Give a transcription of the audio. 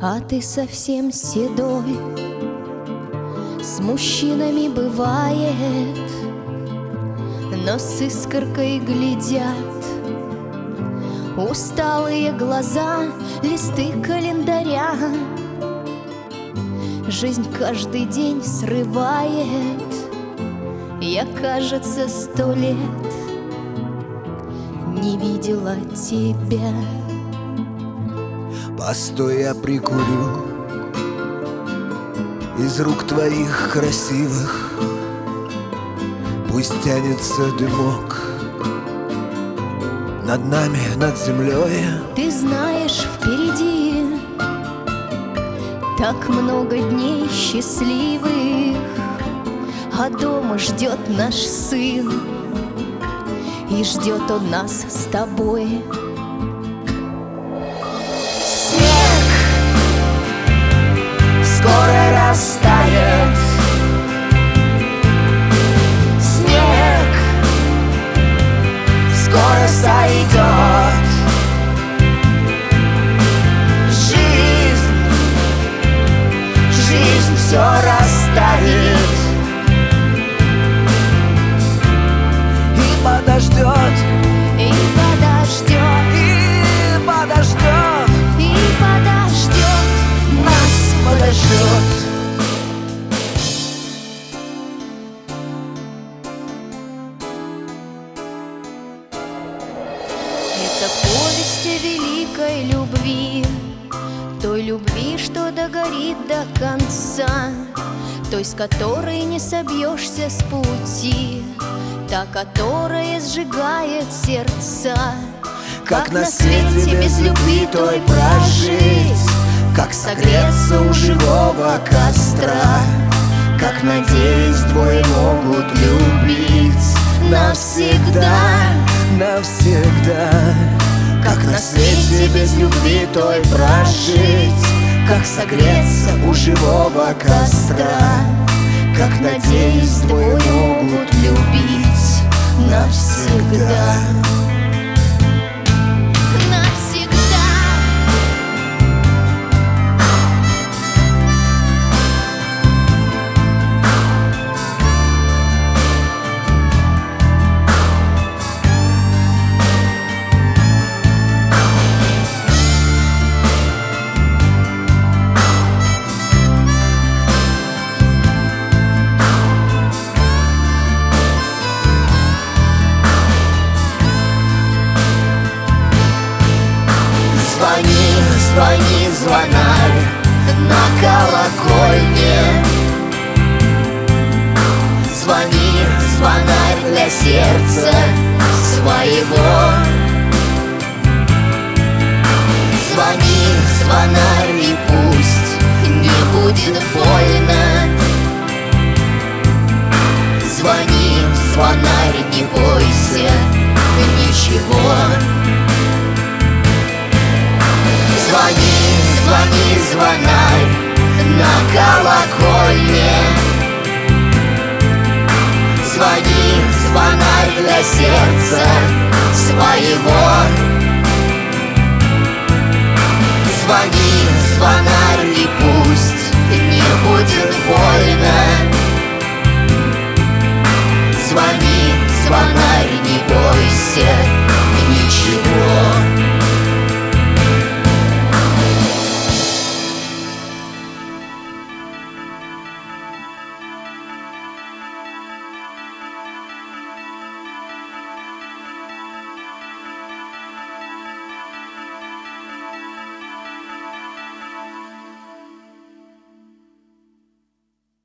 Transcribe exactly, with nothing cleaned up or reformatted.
А ты совсем седой. С мужчинами бывает, но с искоркой глядят усталые глаза, листы календаря. Жизнь каждый день срывает. Я, кажется, сто лет не видела тебя. Постой, я прикурю из рук твоих красивых. Пусть тянется дымок над нами, над землей. Ты знаешь, впереди так много дней счастливых, а дома ждет наш сын, и ждет он нас с тобой. Снег скоро растает, снег скоро сойдет. Жизнь, жизнь все расставит и подождет, И подождет, и подождет, и подождет, нас подождет. Это повесть о великой любви, той любви, что догорит до конца, той, с которой не собьешься с пути, та, которая сжигает сердца. Как на свете без любви той прожить, как согреться у живого костра, как, надеюсь, двое могут любить навсегда, навсегда. Как на свете без любви той прожить, как согреться у живого костра, как, надеюсь, двое могут любить навсегда. Навсегда. Звони, звони, звонарь на колокольне. Звони, звонарь для сердца своего. Звони, звонарь, и пусть не будет больно. Звони, звонарь, не бойся ничего. Звони, звони, звонарь на колокольне. Звони, звонарь для сердца своего.